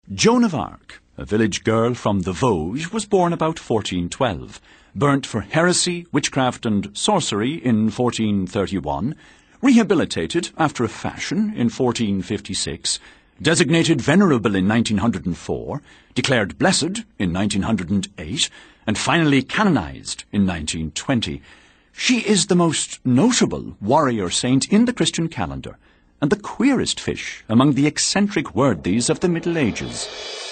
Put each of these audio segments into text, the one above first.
Joan of Arc, a village girl from the Vosges, was born about 1412, burnt for heresy, witchcraft and sorcery in 1431, rehabilitated after a fashion in 1456, designated venerable in 1904, declared blessed in 1908, and finally canonized in 1920. She is the most notable warrior saint in the Christian calendar, and the queerest fish among the eccentric worthies of the Middle Ages.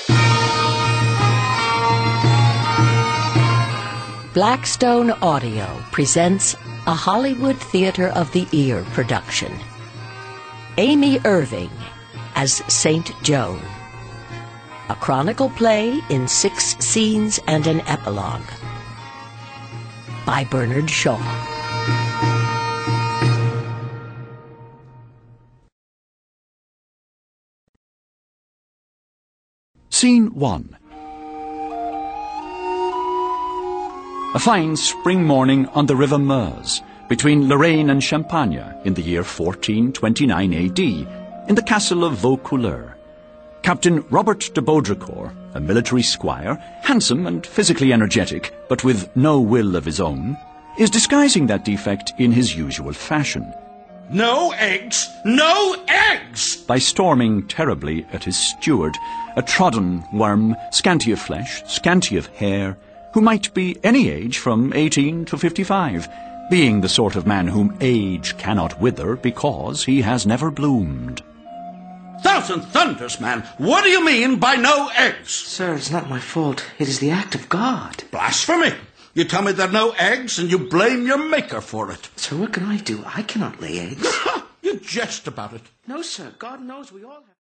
Blackstone Audio presents a Hollywood Theater of the Ear production. Amy Irving as Saint Joan. A chronicle play in 6 scenes and an epilogue. By Bernard Shaw. Scene 1. A fine spring morning on the River Meuse, between Lorraine and Champagne, in the year 1429 A.D., in the castle of Vaucouleurs. Captain Robert de Baudricourt, a military squire, handsome and physically energetic, but with no will of his own, is disguising that defect in his usual fashion. No eggs! No eggs! By storming terribly at his steward, a trodden worm, scanty of flesh, scanty of hair, who might be any age from 18 to 55, being the sort of man whom age cannot wither because he has never bloomed. Thousand thunders, man! What do you mean by no eggs? Sir, it's not my fault. It is the act of God. Blasphemy! You tell me there are no eggs and you blame your maker for it. Sir, what can I do? I cannot lay eggs. You jest about it. No, sir. God knows we all have...